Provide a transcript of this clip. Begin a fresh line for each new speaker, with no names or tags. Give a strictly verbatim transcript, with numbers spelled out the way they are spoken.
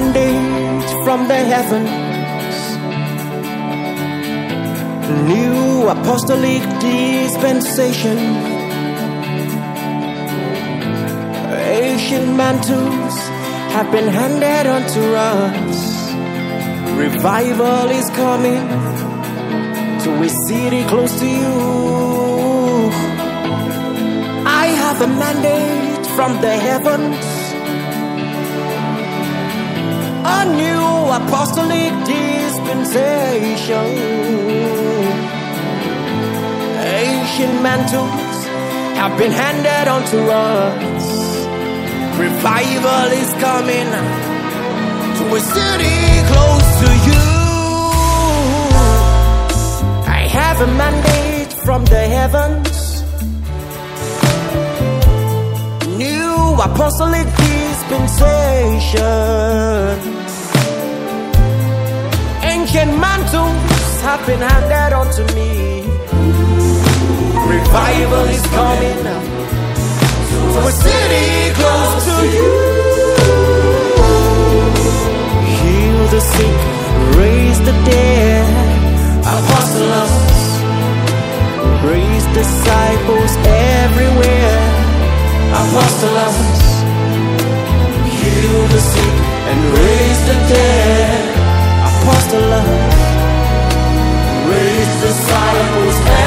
mandate from the heavens, new apostolic dispensation. Ancient mantles have been handed unto us. Revival is coming to a city close to you. I have a mandate from the heavens, a new apostolic dispensation. Ancient mantles have been handed unto us. Revival is coming to a city close to you. I have a mandate from the heavens, new apostolic dispensation. Ancient mantles have been handed unto me. Revival is coming to a city close to you. Heal the sick, raise the dead, apostles, raise disciples everywhere. Apostles, heal the sick and raise the dead. Apostles, raise disciples everywhere.